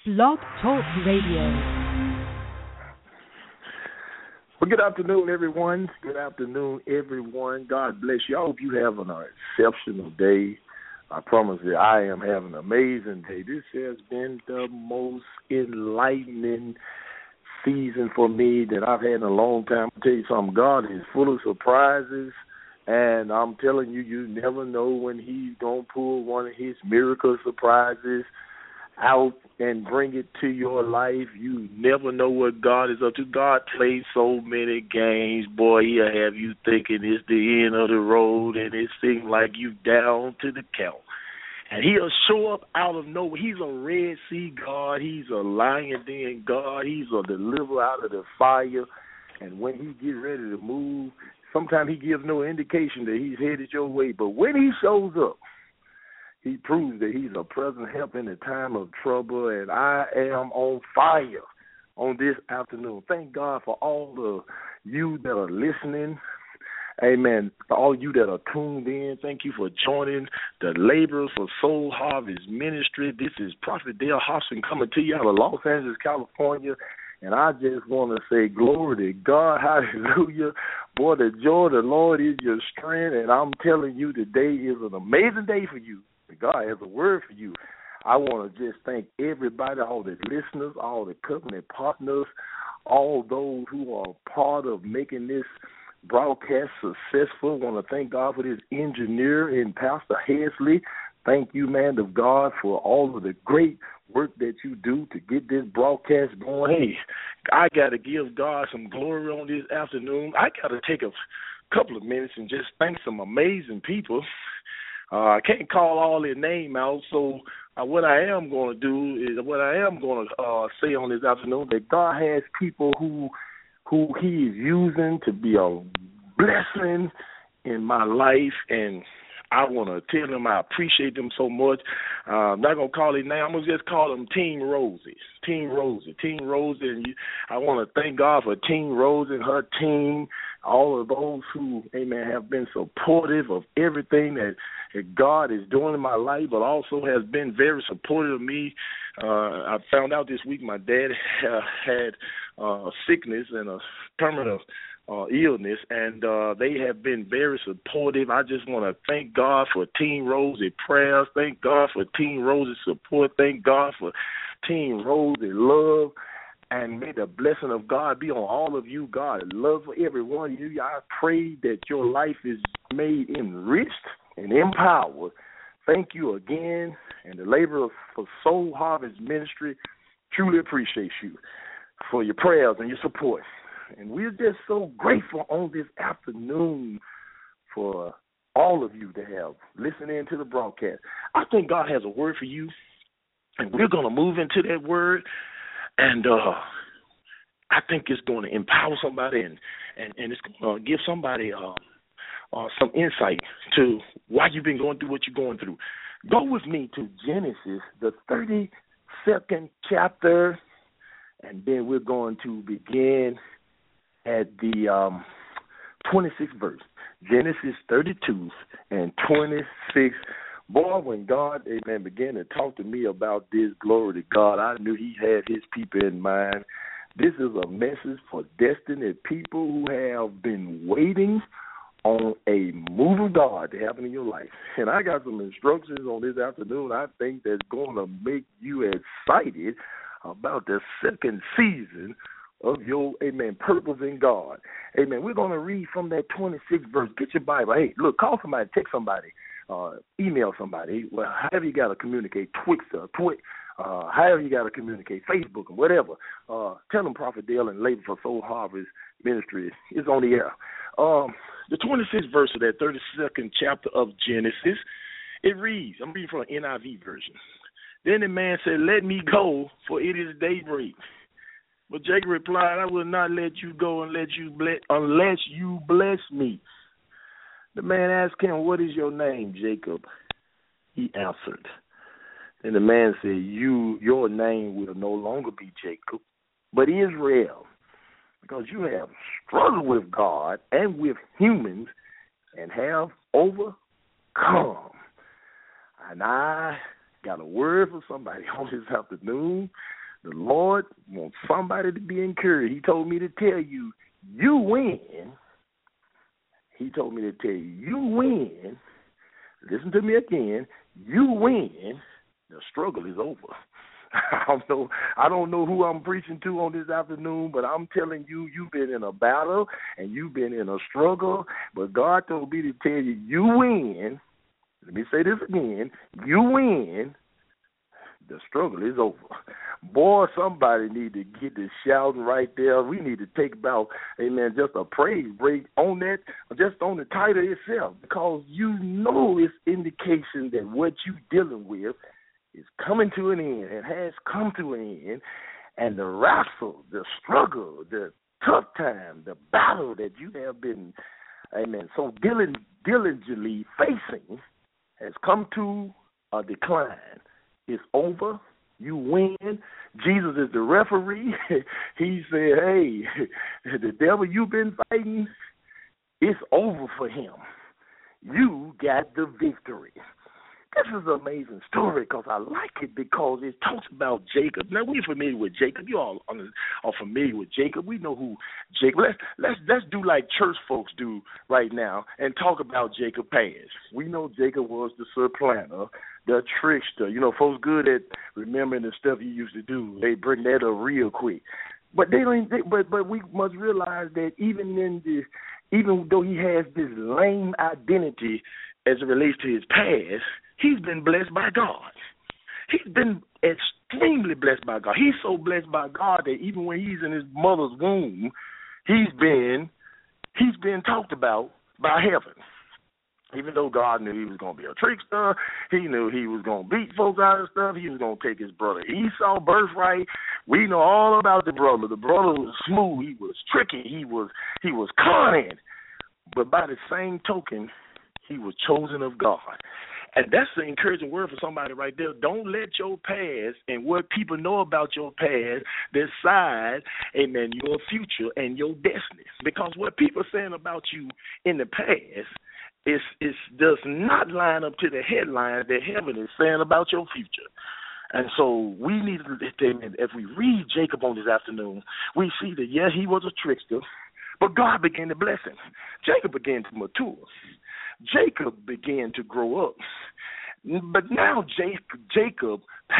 Blog Talk Radio. Well, good afternoon, everyone. Good afternoon, everyone. God bless you. I hope you have an exceptional day. I promise you, I am having an amazing day. This has been the most enlightening season for me that I've had in a long time. I'll tell you something, God is full of surprises, and I'm telling you, you never know when he's going to pull one of his miracle surprises out and bring it to your life. You never know what God is up to. God plays so many games, boy, he'll have you thinking it's the end of the road and it seems like you down to the count. And he'll show up out of nowhere. He's a Red Sea God. He's a lion den God. He's a deliverer out of the fire. And when he gets ready to move, sometimes he gives no indication that he's headed your way. But when he shows up, he proves that he's a present help in the time of trouble, and I am on fire on this afternoon. Thank God for all of you that are listening. Amen. For all of you that are tuned in, thank you for joining the Laborers for Soul Harvest Ministry. This is Prophet Dale Hobson coming to you out of Los Angeles, California. And I just want to say glory to God, hallelujah. Boy, the joy of the Lord is your strength, and I'm telling you today is an amazing day for you. God has a word for you. I want to just thank everybody, all the listeners, all the covenant partners, all those who are part of making this broadcast successful. I want to thank God for this engineer and Pastor Hesley. Thank you, man of God, for all of the great work that you do to get this broadcast going. Hey, I got to give God some glory on this afternoon. I got to take a couple of minutes and just thank some amazing people. I can't call all their name out, so what I am going to do is what I am going to say on this afternoon, that God has people who he is using to be a blessing in my life, and I want to tell them I appreciate them so much. I'm not going to call their name. I'm going to just call them Team Rosie. Team Rosie. And I want to thank God for Team Rosie and her team, all of those who, amen, have been supportive of everything that God is doing in my life, but also has been very supportive of me. I found out this week my dad had sickness and a terminal illness, and they have been very supportive. I just want to thank God for Team Rosie prayers. Thank God for Team Rosie support. Thank God for Team Rosie love. And may the blessing of God be on all of you. God love for every one of you. I pray that your life is made enriched and empowered. Thank you again. And the Laborers for Soul Harvest Ministry truly appreciate you for your prayers and your support. And we're just so grateful on this afternoon for all of you to have listened in to the broadcast. I think God has a word for you, and we're going to move into that word. And I think it's going to empower somebody and it's going to give somebody some insight to why you've been going through what you're going through. Go with me to Genesis, the 32nd chapter, and then we're going to begin at the 26th verse. Genesis 32 and 26. Boy, when God, amen, began to talk to me about this, glory to God, I knew he had his people in mind. This is a message for destiny people who have been waiting on a move of God to happen in your life. And I got some instructions on this afternoon I think that's going to make you excited about the second season of your, amen, purpose in God. Amen. We're going to read from that 26th verse. Get your Bible. Hey, look, call somebody, text somebody. Email somebody, well, however you got to communicate, however you got to communicate, Facebook and whatever. Tell them Prophet Dale and Labor for Soul Harvest Ministry is on the air. The 26th verse of that 32nd chapter of Genesis, it reads, I'm reading from an NIV version. Then the man said, "Let me go, for it is daybreak." But Jacob replied, "I will not let you go unless you bless me." The man asked him, "What is your name, Jacob?" He answered. Then the man said, Your name will no longer be Jacob, but Israel, because you have struggled with God and with humans and have overcome. And I got a word for somebody on this afternoon. The Lord wants somebody to be encouraged. He told me to tell you, you win. He told me to tell you, you win. Listen to me again. You win. The struggle is over. I don't know who I'm preaching to on this afternoon, but I'm telling you, you've been in a battle and you've been in a struggle. But God told me to tell you, you win. Let me say this again. You win. The struggle is over. Boy, somebody need to get this shouting right there. We need to take about, amen, just a praise break on that, just on the title itself, because you know it's indication that what you're dealing with is coming to an end. It has come to an end. And the wrestle, the struggle, the tough time, the battle that you have been, amen, so diligently facing has come to a decline. It's over. You win. Jesus is the referee. He said, hey, the devil you've been fighting, it's over for him. You got the victory. This is an amazing story because I like it because it talks about Jacob. Now, we're familiar with Jacob. You all are familiar with Jacob. We know who Jacob. Let's do like church folks do right now and talk about Jacob past. We know Jacob was the supplanter, the trickster. You know, folks good at remembering the stuff you used to do. They bring that up real quick. But but we must realize that even though he has this lame identity as it relates to his past, he's been blessed by God. He's been extremely blessed by God. He's so blessed by God that even when he's in his mother's womb, he's been talked about by heaven. Even though God knew he was going to be a trickster, he knew he was going to beat folks out of stuff, he was going to take his brother Esau birthright. We know all about the brother. The brother was smooth. He was tricky. He was cunning. But by the same token, he was chosen of God. And that's the encouraging word for somebody right there. Don't let your past and what people know about your past decide, amen, your future and your destiny. Because what people are saying about you in the past does not line up to the headlines that heaven is saying about your future. And so we need to, if we read Jacob on this afternoon, we see that, yes, he was a trickster, but God began to bless him. Jacob began to mature. Jacob began to grow up. But now Jacob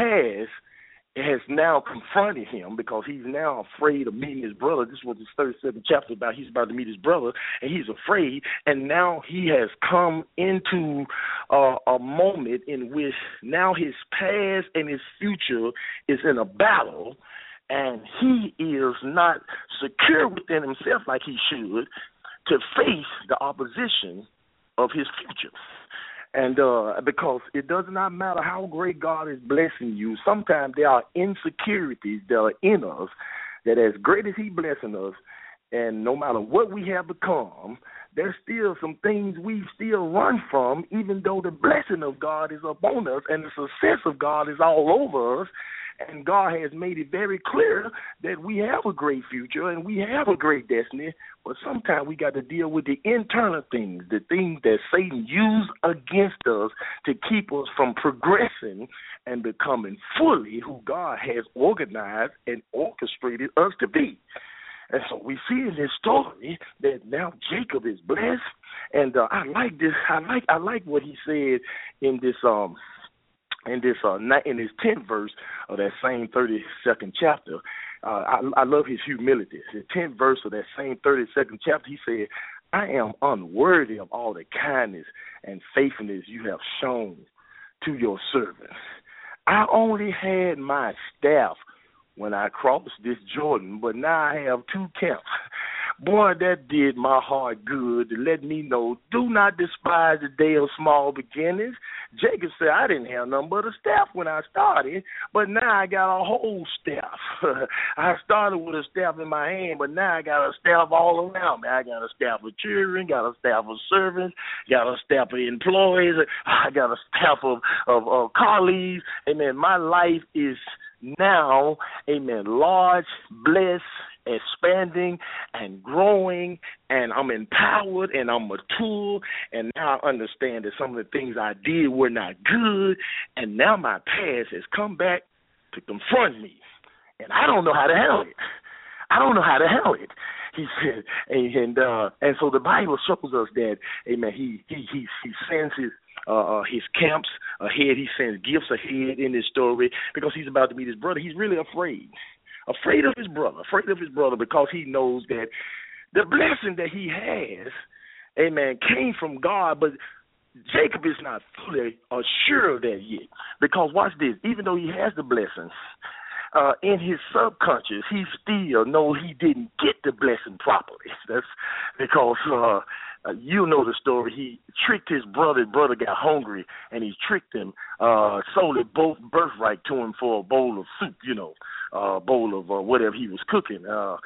has now confronted him because he's now afraid of meeting his brother. This was his 37th chapter about he's about to meet his brother, and he's afraid. And now he has come into a moment in which now his past and his future is in a battle, and he is not secure within himself like he should to face the opposition of his future. And because it does not matter how great God is blessing you, sometimes there are insecurities that are in us that as great as he blessing us, and no matter what we have become, there's still some things we still run from, even though the blessing of God is upon us and the success of God is all over us. And God has made it very clear that we have a great future and we have a great destiny, but sometimes we got to deal with the internal things, the things that Satan used against us to keep us from progressing and becoming fully who God has organized and orchestrated us to be. And so we see in this story that now Jacob is blessed, and I like this. I like what he said in this in his 10th verse of that same 32nd chapter. I love his humility. The 10th verse of that same 32nd chapter, he said, I am unworthy of all the kindness and faithfulness you have shown to your servants. I only had my staff when I crossed this Jordan, but now I have two camps. Boy, that did my heart good to let me know, do not despise the day of small beginnings. Jacob said, I didn't have nothing but a staff when I started, but now I got a whole staff. I started with a staff in my hand, but now I got a staff all around me. I got a staff of children, got a staff of servants, got a staff of employees, I got a staff of colleagues. Amen. My life is now, amen, large, blessed, expanding and growing, and I'm empowered and I'm mature, and now I understand that some of the things I did were not good, and now my past has come back to confront me, and I don't know how to handle it. I don't know how to handle it. He said, and so the Bible shows us that, amen, he sends his camps ahead. He sends gifts ahead in this story because he's about to meet his brother. He's really afraid of his brother because he knows that the blessing that he has, amen, came from God, but Jacob is not fully assured of that yet because watch this, even though he has the blessing, in his subconscious, he still knows he didn't get the blessing properly. That's because you know the story. He tricked his brother. His brother got hungry, and he tricked him, sold it both birthright to him for a bowl of soup, bowl of whatever he was cooking.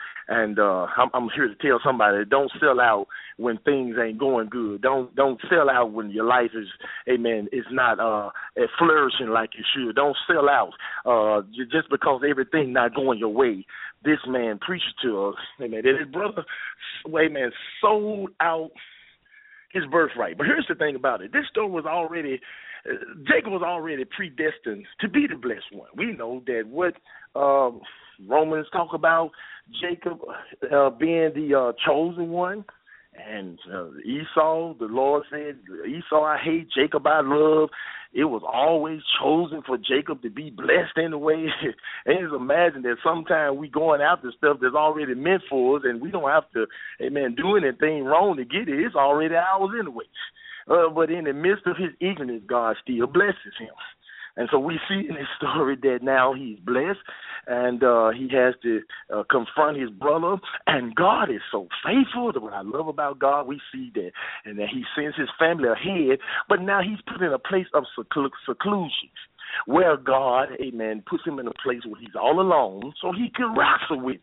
I'm here to tell somebody, don't sell out when things ain't going good. Don't sell out when your life is, amen, is not flourishing like you should. Don't sell out just because everything not going your way. This man preached to us, amen, that his brother, amen, sold out his birthright. But here's the thing about it. This story was already, Jacob was already predestined to be the blessed one. We know that what Romans talk about Jacob being the chosen one, and Esau, the Lord said, Esau I hate, Jacob I love. It was always chosen for Jacob to be blessed in a way. And just imagine that sometimes we going after stuff that's already meant for us, and we don't have to, amen, do anything wrong to get it. It's already ours anyway. But in the midst of his ignorance, God still blesses him. And so we see in this story that now he's blessed, and he has to confront his brother. And God is so faithful. What I love about God, we see that, and that he sends his family ahead, but now he's put in a place of seclusion, where God, amen, puts him in a place where he's all alone so he can wrestle with it.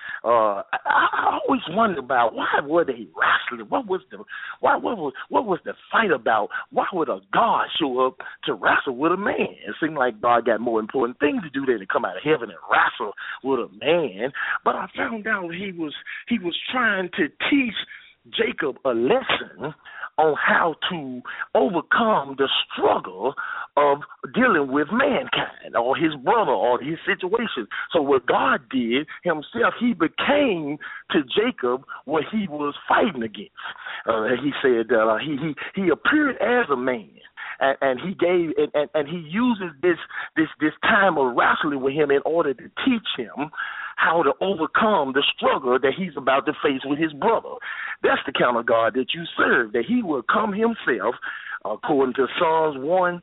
I always wondered about why were they wrestling? What was the fight about? Why would a God show up to wrestle with a man? It seemed like God got more important things to do than to come out of heaven and wrestle with a man. But I found out he was trying to teach Jacob a lesson on how to overcome the struggle of dealing with mankind or his brother or his situation. So what God did himself, he became to Jacob what he was fighting against. He said he appeared as a man. And he gave and he uses this time of wrestling with him in order to teach him how to overcome the struggle that he's about to face with his brother. That's the kind of God that you serve, that he will come himself, according to Psalms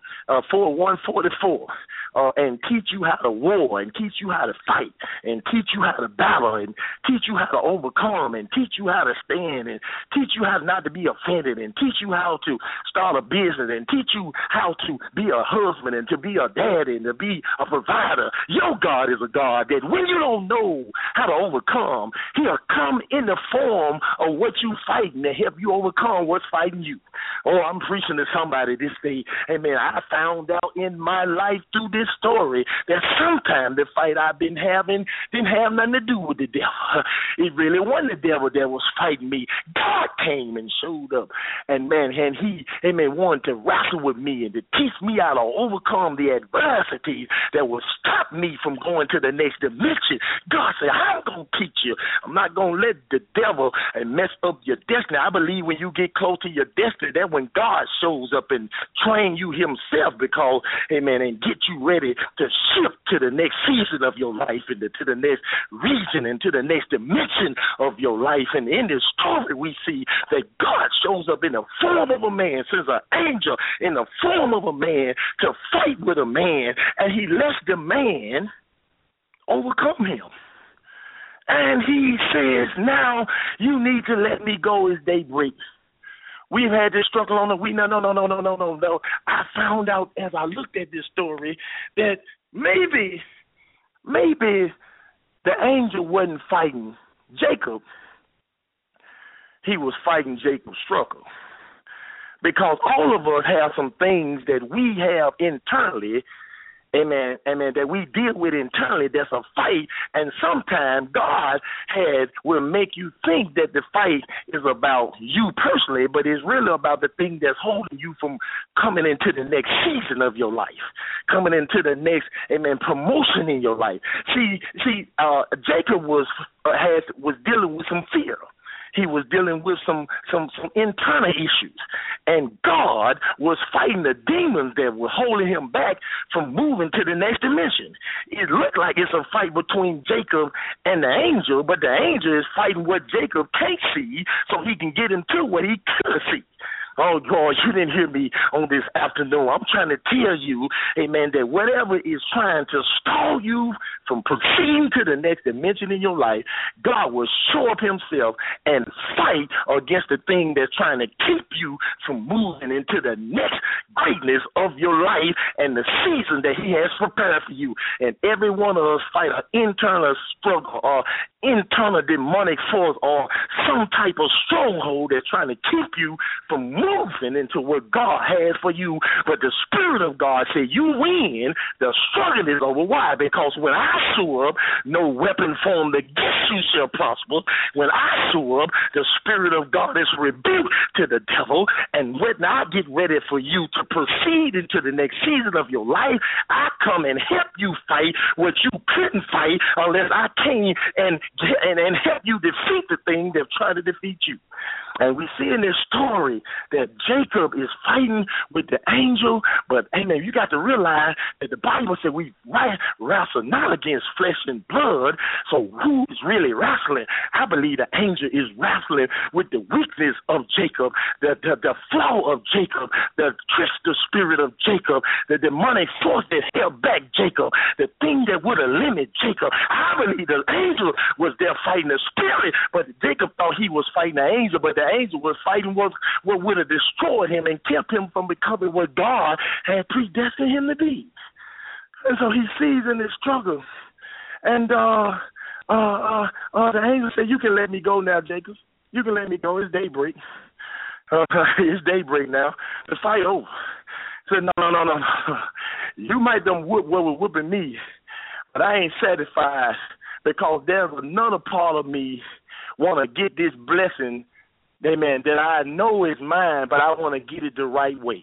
144, and teach you how to war, and teach you how to fight, and teach you how to battle, and teach you how to overcome, and teach you how to stand, and teach you how not to be offended, and teach you how to start a business, and teach you how to be a husband, and to be a daddy, and to be a provider. Your God is a God that when you don't know how to overcome, he'll come in the form of what you fighting to help you overcome what's fighting you. Oh, I'm preaching to somebody this day. Amen. I found out in my life through this story that sometimes the fight I've been having didn't have nothing to do with the devil. It really wasn't the devil that was fighting me. God came and showed up. And man, and he, amen, wanted to wrestle with me and to teach me how to overcome the adversity that would stop me from going to the next dimension. God said, I'm going to teach you. I'm not going to let the devil mess up your destiny. I believe when you get close to your destiny, that's when God shows up and train you himself because, amen, and get you ready to shift to the next season of your life and to the next region and to the next dimension of your life. And in this story, we see that God shows up in the form of a man, sends an angel in the form of a man to fight with a man, and he lets the man overcome him. And he says, now you need to let me go as daybreak. We've had this struggle on the week. No. I found out as I looked at this story that maybe the angel wasn't fighting Jacob. He was fighting Jacob's struggle. Because all of us have some things that we have internally amen, that we deal with internally. That's a fight, and sometimes God will make you think that the fight is about you personally, but it's really about the thing that's holding you from coming into the next season of your life, coming into the next, promotion in your life. See, Jacob was dealing with some fear. He was dealing with some internal issues. And God was fighting the demons that were holding him back from moving to the next dimension. It looked like it's a fight between Jacob and the angel, but the angel is fighting what Jacob can't see so he can get him to what he could see. Oh, God, you didn't hear me on this afternoon. I'm trying to tell you, amen, that whatever is trying to stall you from proceeding to the next dimension in your life, God will show up himself and fight against the thing that's trying to keep you from moving into the next greatness of your life and the season that he has prepared for you. And every one of us fight an internal struggle or internal demonic force or some type of stronghold that's trying to keep you from moving into what God has for you. But the Spirit of God said, you win. The struggle is over. Why? Because when I show up, no weapon formed against you shall prosper. When I show up, the Spirit of God is rebuked to the devil. And when I get ready for you to proceed into the next season of your life, I come and help you fight what you couldn't fight unless I came and help you defeat the thing that's trying to defeat you. And we see in this story that Jacob is fighting with the angel, but, amen, you got to realize that the Bible said we wrestle not against flesh and blood, so who is really wrestling? I believe the angel is wrestling with the weakness of Jacob, the flaw of Jacob, the trickster spirit of Jacob, the demonic force that held back Jacob, the thing that would have limited Jacob. I believe the angel was there fighting the spirit, but Jacob thought he was fighting the angel, but the angel was fighting what would have destroyed him and kept him from becoming what God had predestined him to be. And so he sees in this struggle. And the angel said, you can let me go now, Jacob. You can let me go. It's daybreak. It's daybreak now. The fight over. He said, no. You might done whoop what was whooping me, but I ain't satisfied because there's another part of me want to get this blessing, amen, that I know is mine, but I want to get it the right way.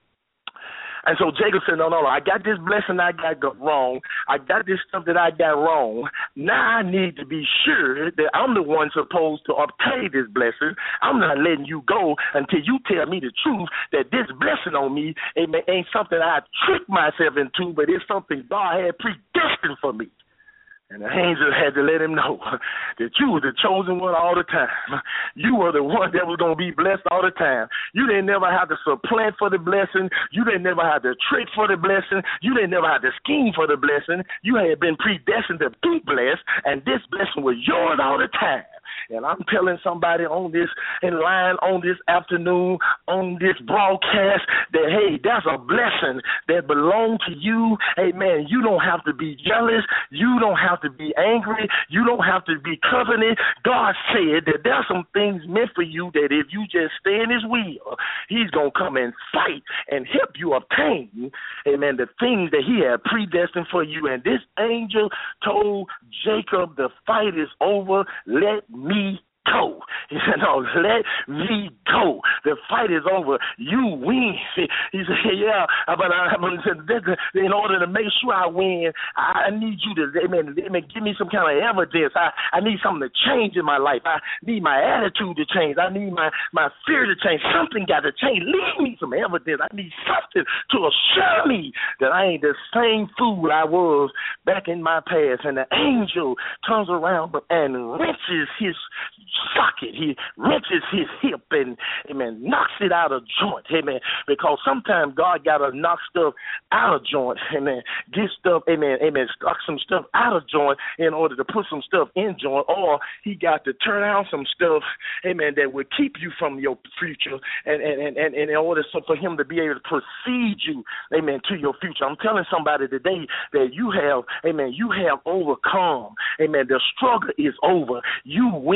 And so Jacob said, no, I got this blessing I got wrong. I got this stuff that I got wrong. Now I need to be sure that I'm the one supposed to obtain this blessing. I'm not letting you go until you tell me the truth that this blessing on me ain't something I tricked myself into, but it's something God had predestined for me. And the angel had to let him know that you were the chosen one all the time. You were the one that was going to be blessed all the time. You didn't never have to supplant for the blessing. You didn't never have to trick for the blessing. You didn't never have to scheme for the blessing. You had been predestined to be blessed, and this blessing was yours all the time. And I'm telling somebody on this in line on this afternoon, on this broadcast, that, hey, that's a blessing that belongs to you. Amen. You don't have to be jealous. You don't have to be angry. You don't have to be covenant. God said that there's some things meant for you that if you just stay in his will, he's going to come and fight and help you obtain, amen, the things that he had predestined for you. And this angel told Jacob, the fight is over. Let me go. He said, no, let me go. The fight is over. You win. He said, yeah, but in order to make sure I win, I need you to, amen, give me some kind of evidence. I need something to change in my life. I need my attitude to change. I need my fear to change. Something got to change. Leave me some evidence. I need something to assure me that I ain't the same fool I was back in my past. And the angel turns around and wrenches his socket. He wrenches his hip and, amen, knocks it out of joint, amen, because sometimes God got to knock stuff out of joint, amen, get stuff, amen, knock some stuff out of joint in order to put some stuff in joint, or he got to turn out some stuff, amen, that would keep you from your future and in order for him to be able to precede you, amen, to your future. I'm telling somebody today that you have, amen, you have overcome, amen, the struggle is over. You win.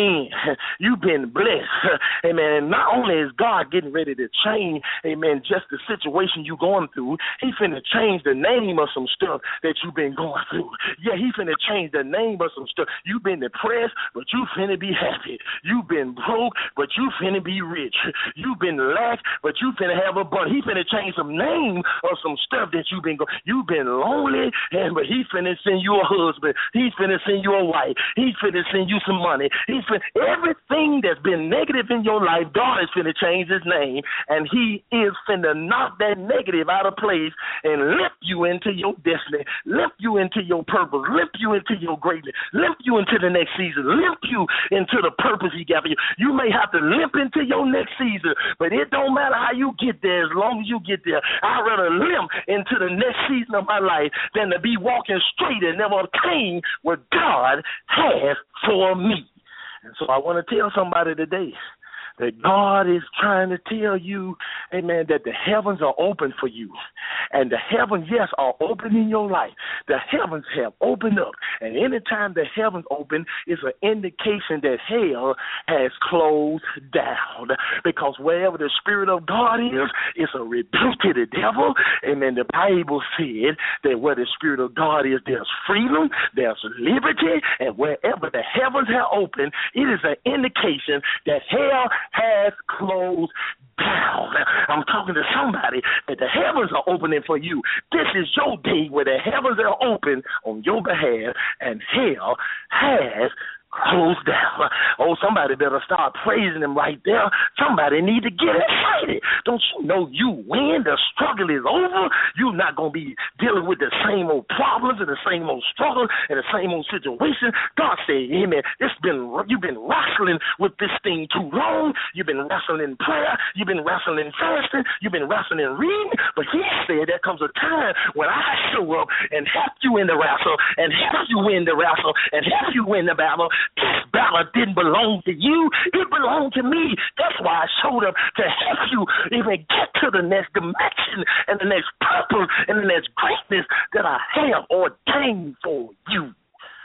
You've been blessed. Amen. And not only is God getting ready to change, amen, just the situation you're going through, he finna change the name of some stuff that you've been going through. Yeah, he finna change the name of some stuff. You've been depressed, but you finna be happy. You've been broke, but you finna be rich. You've been lack, but you finna have a bunch. He finna change some name of some stuff that you've been going. You've been lonely, but he finna send you a husband. He's finna send you a wife. He's finna send you some money. Everything that's been negative in your life, God is finna change his name, and he is finna knock that negative out of place and lift you into your destiny, lift you into your purpose, lift you into your greatness, lift you into the next season, lift you into the purpose he got for you. You may have to limp into your next season, but it don't matter how you get there as long as you get there. I'd rather limp into the next season of my life than to be walking straight and never obtain what God has for me. And so I want to tell somebody today that God is trying to tell you, amen, that the heavens are open for you. And the heavens, yes, are open in your life. The heavens have opened up. And anytime the heavens open, it's an indication that hell has closed down. Because wherever the Spirit of God is, it's a rebuke to the devil. Amen. The Bible said that where the Spirit of God is, there's freedom, there's liberty, and wherever the heavens have opened, it is an indication that hell has closed down. I'm talking to somebody that the heavens are opening for you. This is your day where the heavens are open on your behalf and hell has closed down. Oh, somebody better start praising him right there. Somebody need to get excited. Don't you know you win? The struggle is over. You're not going to be dealing with the same old problems and the same old struggles and the same old situation. God said, amen, you've been wrestling with this thing too long. You've been wrestling in prayer. You've been wrestling in fasting. You've been wrestling in reading. But he said there comes a time when I show up and help you in the wrestle and help you win the wrestle and help you win the battle. This battle didn't belong to you. It belonged to me. That's why I showed up to help you even get to the next dimension and the next purpose and the next greatness that I have ordained for you.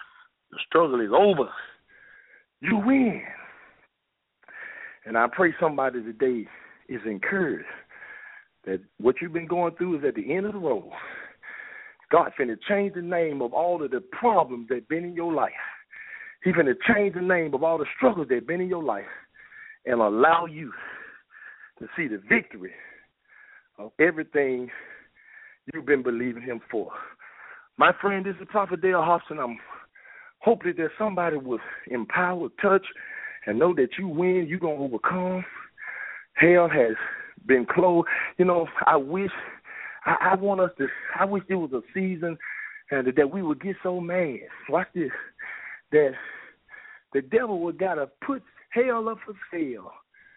The struggle is over. You win. And I pray somebody today is encouraged that what you've been going through is at the end of the road. God finna change the name of all of the problems that have been in your life. He's going to change the name of all the struggles that have been in your life and allow you to see the victory of everything you've been believing him for. My friend, this is Prophet Dale Hobson. I'm hoping that somebody was empowered, touched, and know that you win, you're going to overcome. Hell has been closed. You know, I wish there was a season and that we would get so mad. Watch this. That the devil would got to put hell up for sale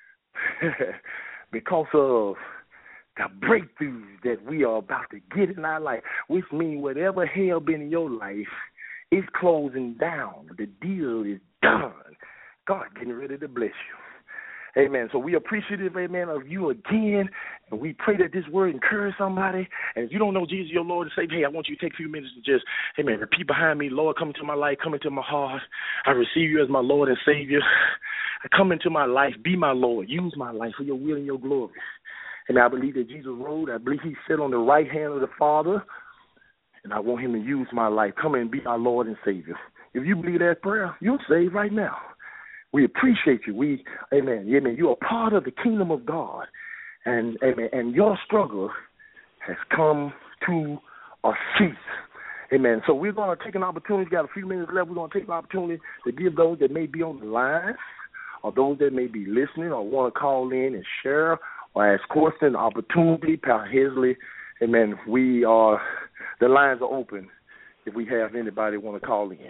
because of the breakthroughs that we are about to get in our life, which means whatever hell been in your life is closing down. The deal is done. God getting ready to bless you. Amen. So we appreciative, amen, of you again, and we pray that this word encourage somebody. And if you don't know Jesus, your Lord and Savior, hey, I want you to take a few minutes to just, amen, repeat behind me, Lord, come into my life, come into my heart. I receive you as my Lord and Savior. Come into my life, be my Lord. Use my life for your will and your glory. And I believe that Jesus rose. I believe he sat on the right hand of the Father, and I want him to use my life. Come and be my Lord and Savior. If you believe that prayer, you're saved right now. We appreciate you. Amen. You are part of the kingdom of God, and amen. And your struggle has come to a cease. Amen. So we're going to take an opportunity. We've got a few minutes left. We're going to take an opportunity to give those that may be on the line, or those that may be listening, or want to call in and share or ask questions. Opportunity, Pastor Hesley. Amen. The lines are open. If we have anybody want to call in.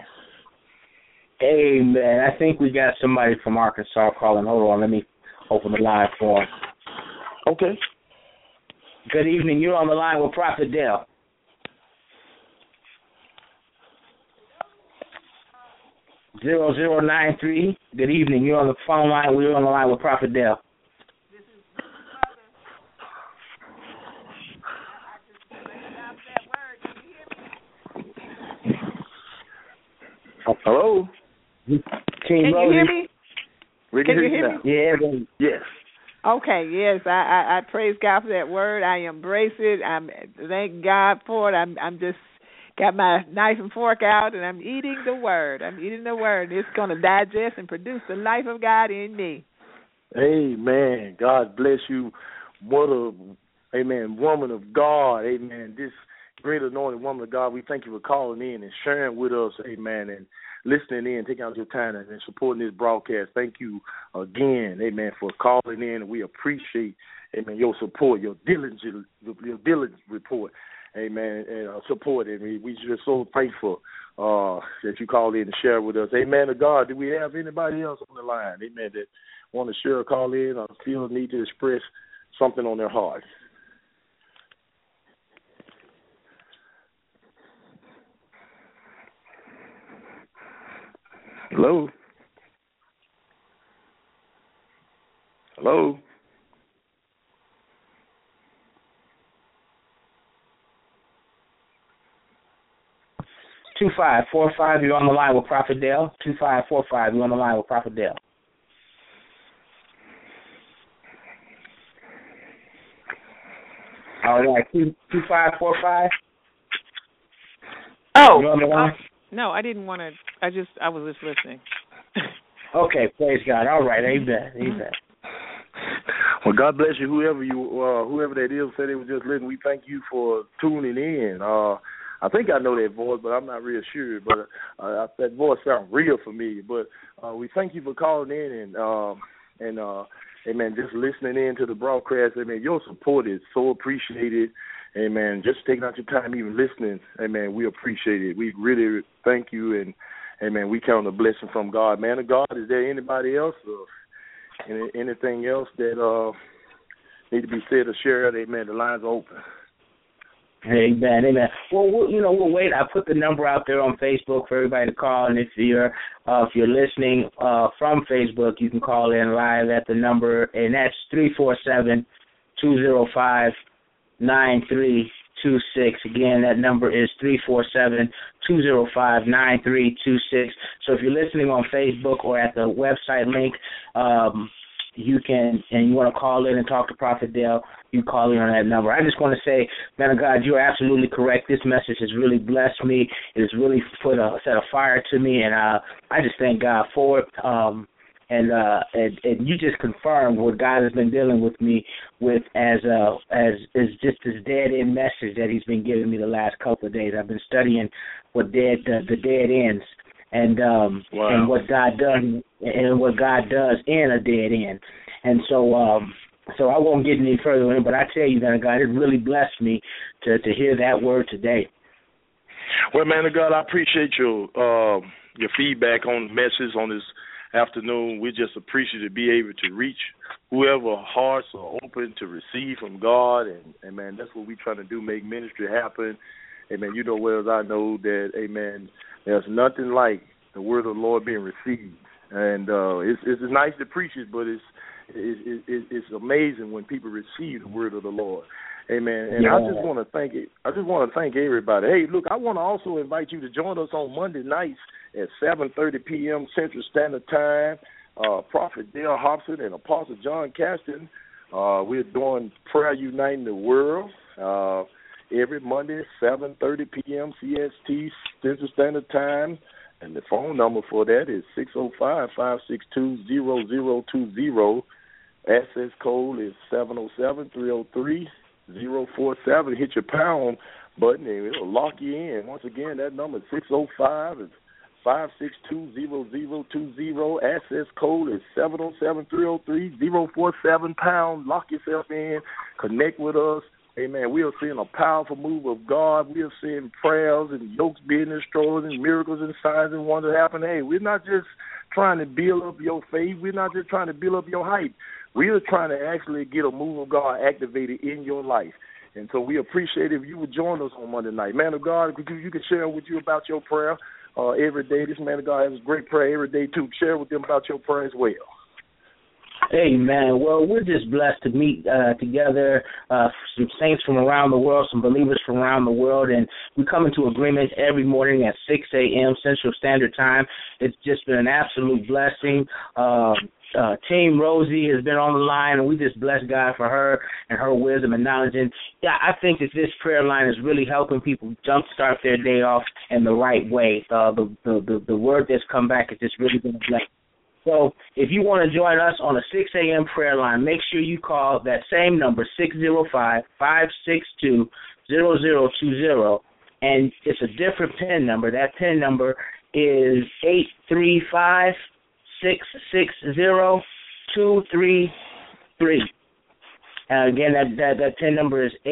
Amen. I think we got somebody from Arkansas calling. Hold on, let me open the line for him. Okay. Good evening. You're on the line with Prophet Dale. (0093). Good evening. You're on the phone line. We're on the line with Prophet Dale. Hello. Can you hear me? We Can you hear hear now. Yeah. Yes. Okay, yes, I praise God for that word. I embrace it. I'm thank God for it. I'm just got my knife and fork out, and I'm eating the word. It's going to digest and produce the life of God in me. Amen. God bless you, mother. Amen. Woman of God. Amen. This great anointed woman of God. We thank you for calling in and sharing with us. Amen. And listening in, taking out your time and supporting this broadcast. Thank you again, amen, for calling in. We appreciate, amen, your support, your diligent report, amen, and support. And we just so thankful that you called in and share with us. Amen to God. Do we have anybody else on the line, amen, that want to share or call in or feel the need to express something on their heart? Hello? Hello? Two 2545, you're on the line with Prophet Dale. 2545, you're on the line with Prophet Dale. All right, 2545. Oh, you're on the line? No, I didn't want to. I was just listening. Okay, praise God. All right, amen. Well, God bless you. Whoever that is said they was just listening. We thank you for tuning in. I think I know that voice, but I'm not real sure. But that voice sounds real familiar. But we thank you for calling in and amen, just listening in to the broadcast. Amen, your support is so appreciated. Amen, just taking out your time even listening. Amen, we appreciate it. We really thank you, and amen, we count a blessing from God. Man of God, is there anybody else or anything else that need to be said or shared? Amen, the lines are open. Amen. Well, we'll wait. I put the number out there on Facebook for everybody to call, and if you're listening from Facebook, you can call in live at the number, and that's 347-205-9326. Again, that number is 347-205-9326. So if you're listening on Facebook or at the website link, you can, and you want to call in and talk to Prophet Dale, you call in on that number. I just want to say, man of God, you're absolutely correct. This message has really blessed me. It has really set a fire to me, and I just thank God for it. And you just confirmed what God has been dealing with me with as just this dead end message that He's been giving me the last couple of days. I've been studying what the dead ends. And wow. and what God does in a dead end, and so I won't get any further in. But I tell you, man of God, it really blessed me to hear that word today. Well, man of God, I appreciate your feedback on the message on this afternoon. We're just appreciative to be able to reach whoever hearts are open to receive from God, and man, that's what we trying to do, make ministry happen. Amen. You know well as I know that, amen, there's nothing like the word of the Lord being received. And it's nice to preach it, but it's amazing when people receive the word of the Lord. Amen. And yeah. I just want to thank everybody. Hey, look, I want to also invite you to join us on Monday nights at 7:30 p.m. Central Standard Time. Prophet Dale Hobson and Apostle John Caston. We're doing Prayer Uniting the World. Every Monday, 7:30 p.m. CST, Central Standard Time. And the phone number for that is 605-562-0020. Access code is 707-303-047. Hit your pound button and it'll lock you in. Once again, that number is 605-562-0020. Access code is 707-303-047 pound. Lock yourself in. Connect with us. Amen. We are seeing a powerful move of God. We are seeing prayers and yokes being destroyed and miracles and signs and wonders happen. Hey, we're not just trying to build up your faith. We're not just trying to build up your hype. We are trying to actually get a move of God activated in your life. And so we appreciate if you would join us on Monday night. Man of God, you can share with you about your prayer every day. This man of God has a great prayer every day, too. Share with them about your prayer as well. Amen. Well, we're just blessed to meet together, some saints from around the world, some believers from around the world, and we come into agreement every morning at 6 a.m. Central Standard Time. It's just been an absolute blessing. Team Rosie has been on the line, and we just bless God for her and her wisdom and knowledge. And yeah, I think that this prayer line is really helping people jumpstart their day off in the right way. The word that's come back has just really been a blessing. So if you want to join us on a 6 a.m. prayer line, make sure you call that same number, 605-562-0020, and it's a different PIN number. That PIN number is 835-660-233. Again, that PIN number is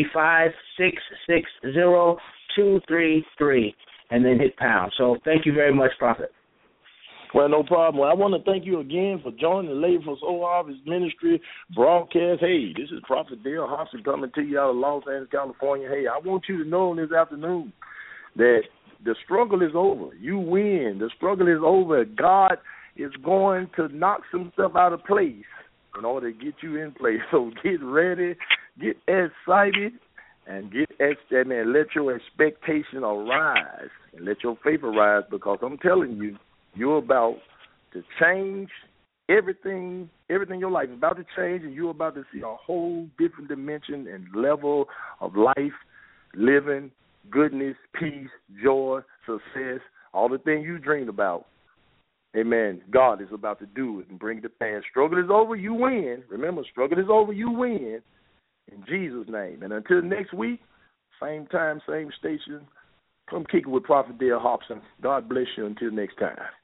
835-660-233, and then hit pound. So thank you very much, Prophet. Well, no problem. Well, I want to thank you again for joining the Labor for Soul Harvest Ministry broadcast. Hey, this is Prophet Dale Hobson coming to you out of Los Angeles, California. Hey, I want you to know this afternoon that the struggle is over. You win. The struggle is over. God is going to knock some stuff out of place in order to get you in place. So get ready, get excited, and let your expectation arise and let your faith arise, because I'm telling you, you're about to change everything in your life is about to change, and you're about to see a whole different dimension and level of life, living, goodness, peace, joy, success, all the things you dreamed about. Amen. God is about to do it and bring it to pass. Struggle is over, you win. Remember, struggle is over, you win. In Jesus' name. And until next week, same time, same station, come kick it with Prophet Dale Hobson. God bless you until next time.